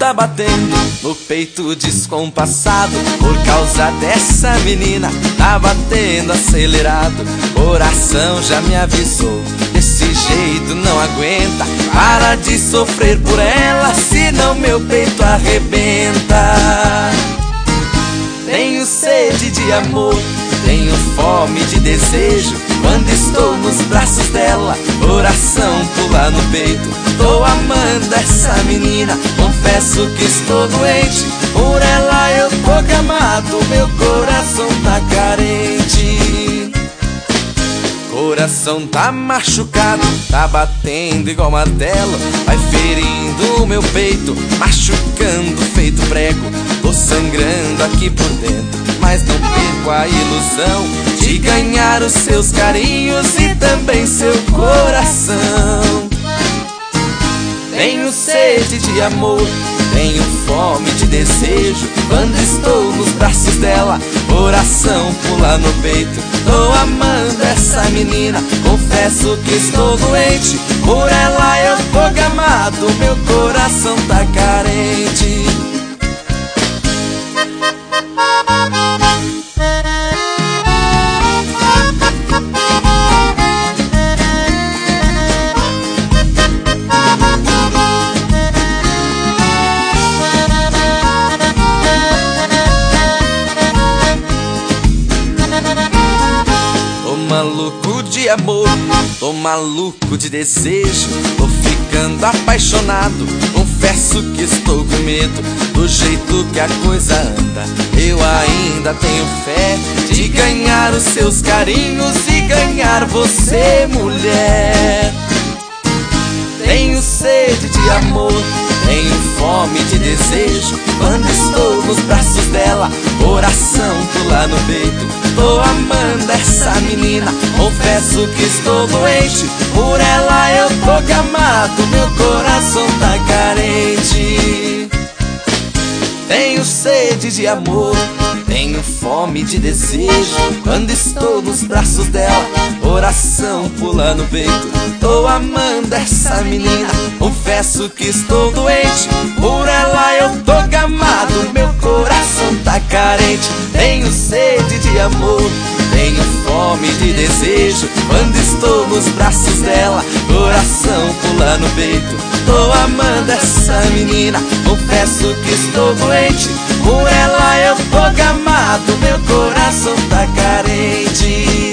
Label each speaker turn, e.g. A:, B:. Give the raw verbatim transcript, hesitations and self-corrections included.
A: tá batendo no peito descompassado. Por causa dessa menina tá batendo acelerado. Coração já me avisou, desse jeito não aguenta. Para de sofrer por ela, senão meu peito arrebenta. Tenho sede de amor, tenho fome de desejo. Quando estou nos braços dela, coração pula no peito. Tô amando essa menina, confesso que estou doente. Por ela eu tô gamado, meu coração tá carente. Coração tá machucado, tá batendo igual martelo. Vai ferindo o meu peito, machucando feito prego. Tô sangrando aqui por dentro, mas não perco a ilusão de ganhar os seus carinhos e também seu coração. Tenho sede de amor, tenho fome de desejo. Quando estou nos braços dela, coração pula no peito. Tô amando essa menina, confesso que estou doente. Por ela eu tô gamado, meu coração tá carente. Maluco de amor, tô maluco de desejo. Tô ficando apaixonado, confesso que estou com medo. Do jeito que a coisa anda, eu ainda tenho fé de ganhar os seus carinhos e ganhar você, mulher. Tenho sede de amor, tenho fome de desejo. Quando estou nos braços dela, coração pula no peito. Tô amando essa menina, confesso que estou doente. Por ela eu tô gamado, meu coração tá carente. Tenho sede de amor, tenho fome de desejo. Quando estou nos braços dela, coração pula no peito. Tô amando essa menina, confesso que estou doente. Por ela eu tô gamado, meu coração tá carente. Tenho sede de amor, tenho fome de desejo. Quando estou nos braços dela, coração pula no peito. Tô amando essa menina, confesso que estou doente. Por ela eu tô gamado, meu coração tá carente.